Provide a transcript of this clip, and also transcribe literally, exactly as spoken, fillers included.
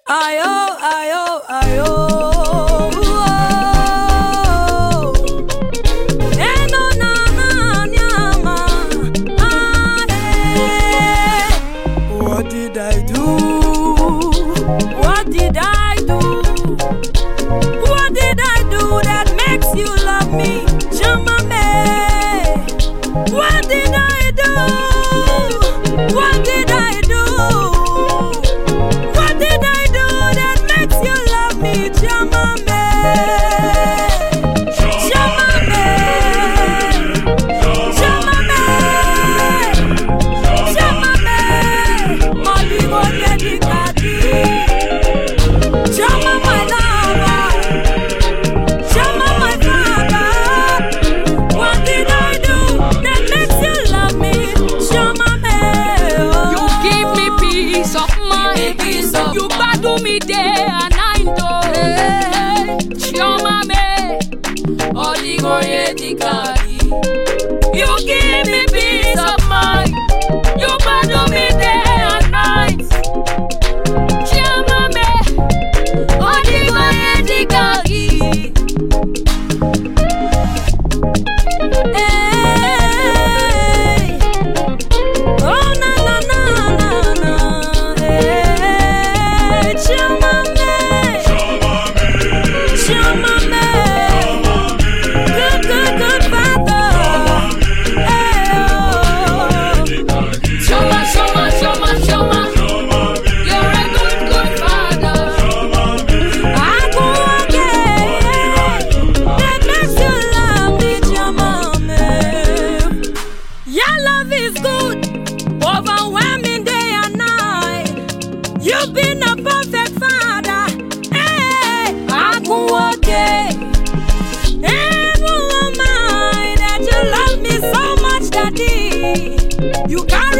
Ayo, ayo, ayo. Eno na na nyama. Ah, eh. What did I do? What did I do? What did I do that makes you love me, Chamame? What did I do? What did I do? What did I do that makes you love me, Chamame? Chamame, Chamame, Chamame, Maligo Yedikadi, Chama my lover, Chama my father. What did I do that makes you love me, Chamame? You give me peace of mind. Peace of You battle me day and night. Oh, hey, Chamame, Oligo Yedikadi. You give me peace of mind. You battle me day and night. Chamame, Oligo Yedikadi. Hey. Oh na na na na na. Hey. Chamame, Chamame, good good good father. Hey, oh. Shoma, Shoma, Shoma, Shoma. You're a good, good father. I go again. That makes you love me, Chamame. Your love is good, overwhelming day and night. You've been a perfect father. Hey, I go again. And who am I that you love me so much, Daddy? You got